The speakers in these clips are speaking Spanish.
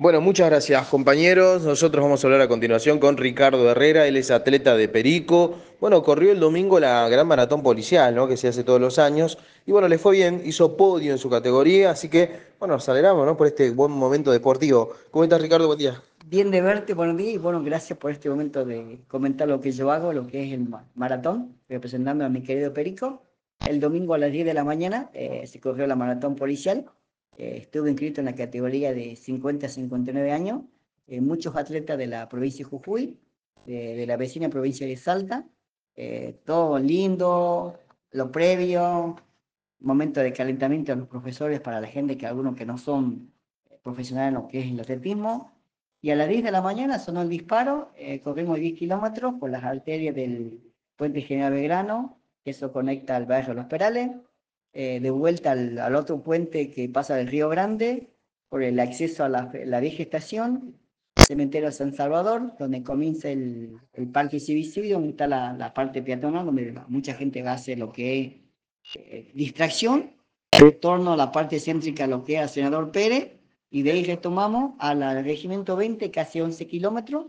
Bueno, muchas gracias, compañeros. Nosotros vamos a hablar a continuación con Ricardo Herrera. Él es atleta de Perico. Bueno, corrió el domingo la gran maratón policial, ¿no? Que se hace todos los años. Y bueno, le fue bien, hizo podio en su categoría. Así que, bueno, nos alegramos, ¿no? Por este buen momento deportivo. ¿Cómo estás, Ricardo? Buen día. Bien de verte, buenos días y bueno, gracias por este momento de comentar lo que yo hago, lo que es el maratón, representando a mi querido Perico. El domingo a las 10 de la mañana se corrió la maratón policial. Estuve inscrito en la categoría de 50 a 59 años. Muchos atletas de la provincia de Jujuy, de la vecina provincia de Salta. Todo lindo, lo previo, momento de calentamiento de los profesores para la gente que algunos que no son profesionales en lo que es el atletismo. Y a las 10 de la mañana sonó el disparo, corrimos 10 kilómetros por las arterias del Puente General Belgrano, que eso conecta al barrio Los Perales, de vuelta al otro puente que pasa del Río Grande, por el acceso a la vieja estación, cementerio San Salvador, donde comienza el Parque Civil, donde está la parte peatonal, donde mucha gente va a hacer lo que es distracción, retorno a la parte céntrica, lo que es Senador Pérez, y de ahí retomamos al Regimiento 20, casi 11 kilómetros,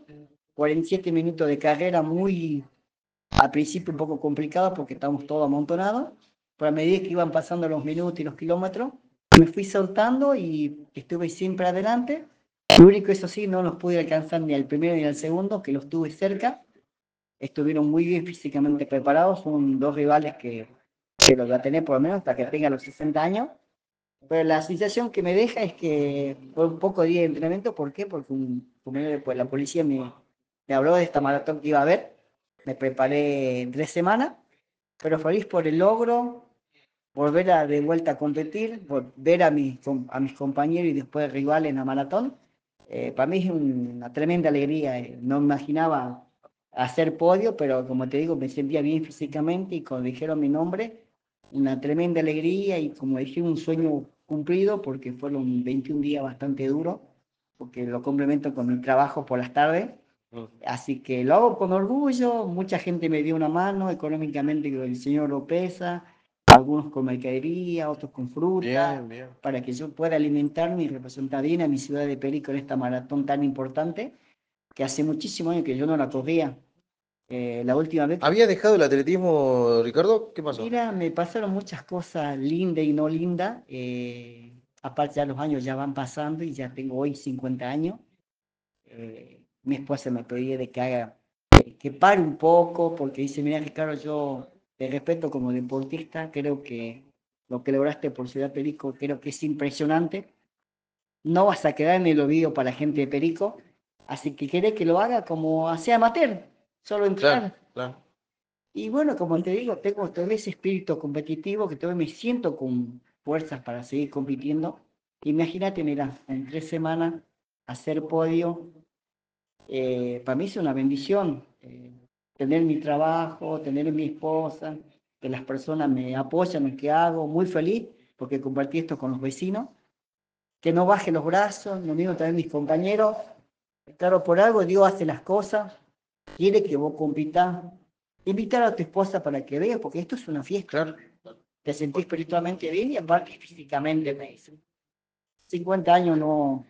47 minutos de carrera, muy al principio un poco complicado porque estamos todos amontonados, pero a medida que iban pasando los minutos y los kilómetros, me fui soltando y estuve siempre adelante. Lo único, eso sí, no los pude alcanzar ni al primero ni al segundo, que los tuve cerca. Estuvieron muy bien físicamente preparados, son dos rivales que los va a tener por lo menos hasta que tenga los 60 años. Pero la sensación que me deja es que fue un poco día de entrenamiento. ¿Por qué? Porque pues, la policía me habló de esta maratón que iba a haber. Me preparé 3 semanas, pero feliz por el logro, volver de vuelta a competir, ver a mis compañeros y después rivales en la maratón. Para mí es una tremenda alegría. No me imaginaba hacer podio, pero como te digo, me sentía bien físicamente y cuando dijeron mi nombre, una tremenda alegría y como dije, un sueño cumplido porque fueron 21 días bastante duros, porque lo complemento con mi trabajo por las tardes. Así que lo hago con orgullo, mucha gente me dio una mano económicamente, que el señor lo pesa, algunos con mercadería, otros con fruta, Bien, bien. para que yo pueda alimentarme y representar bien a mi ciudad de Perico en esta maratón tan importante, que hace muchísimos años que yo no la corría. La última vez que... ¿Había dejado el atletismo, Ricardo? ¿Qué pasó? Mira, me pasaron muchas cosas lindas y no lindas, aparte ya los años ya van pasando y ya tengo hoy 50 años. Mi esposa me pedía de que haga, que pare un poco, porque dice, mira Ricardo, yo te respeto como deportista, creo que lo que lograste por Ciudad Perico, creo que es impresionante, no vas a quedar en el olvido para gente de Perico, así que querés que lo haga como sea amateur, solo Claro, entrenar. claro. Y bueno, como te digo, tengo todo ese espíritu competitivo que todavía me siento con fuerzas para seguir compitiendo. Imagínate, mira, en 3 semanas hacer podio, para mí es una bendición tener mi trabajo, tener mi esposa, que las personas me apoyan en lo que hago, muy feliz porque compartí esto con los vecinos, que no baje los brazos, lo mismo también mis compañeros. Claro, por algo Dios hace las cosas, quiere que vos compitas, invitar a tu esposa para que vea, porque esto es una fiesta, Claro. te sentís espiritualmente bien y aparte físicamente, me dicen. 50 años no,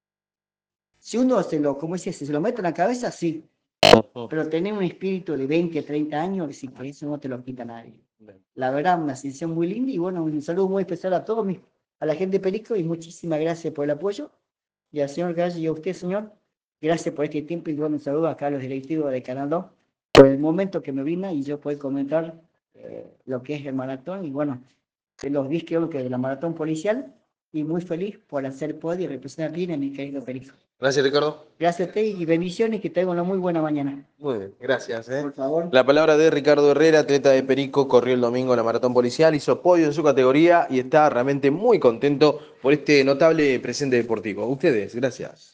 si uno se lo, como dice, si se lo mete en la cabeza, sí, pero tener un espíritu de 20 30 años, sí, por eso no te lo quita nadie. La verdad, una sensación muy linda y bueno, un saludo muy especial a todos a la gente de Perico y muchísimas gracias por el apoyo. Y al señor Gallo y a usted, señor, gracias por este tiempo y bueno, un saludo acá a los directivos de Canal 2 por el momento que me vine y yo puedo comentar lo que es el maratón y bueno, de los 10 kilómetros de la maratón policial y muy feliz por hacer podio y representar bien a mi querido Perico. Gracias, Ricardo. Gracias a usted y bendiciones, que tengan una muy buena mañana. Muy bien, gracias, ¿eh? Por favor. La palabra de Ricardo Herrera, atleta de Perico, corrió el domingo la maratón policial, hizo podio en su categoría y está realmente muy contento por este notable presente deportivo. Ustedes, gracias.